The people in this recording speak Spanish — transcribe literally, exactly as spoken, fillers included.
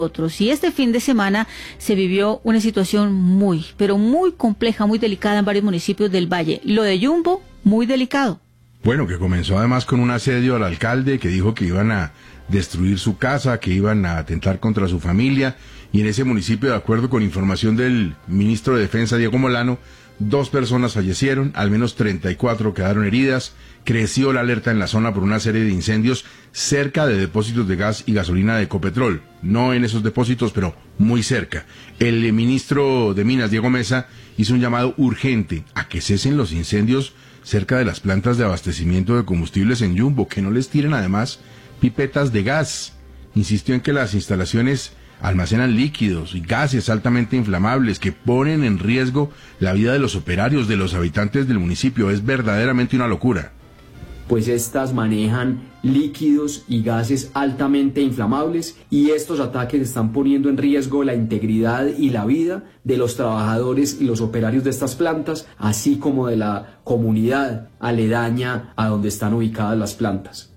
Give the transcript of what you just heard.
otros. Y este fin de semana se vivió una situación muy, pero muy compleja, muy delicada en varios municipios del Valle. Lo de Yumbo, muy delicado. Bueno, que comenzó además con un asedio al alcalde que dijo que iban a destruir su casa, que iban a atentar contra su familia. Y en ese municipio, de acuerdo con información del ministro de Defensa, Diego Molano, dos personas fallecieron, al menos treinta y cuatro quedaron heridas. Creció la alerta en la zona por una serie de incendios cerca de depósitos de gas y gasolina de Ecopetrol. No en esos depósitos, pero muy cerca. El ministro de Minas, Diego Mesa, hizo un llamado urgente a que cesen los incendios cerca de las plantas de abastecimiento de combustibles en Yumbo, que no les tiren además pipetas de gas. Insistió en que las instalaciones almacenan líquidos y gases altamente inflamables que ponen en riesgo la vida de los operarios, de los habitantes del municipio. Es verdaderamente una locura. Pues estas manejan líquidos y gases altamente inflamables y estos ataques están poniendo en riesgo la integridad y la vida de los trabajadores y los operarios de estas plantas, así como de la comunidad aledaña a donde están ubicadas las plantas.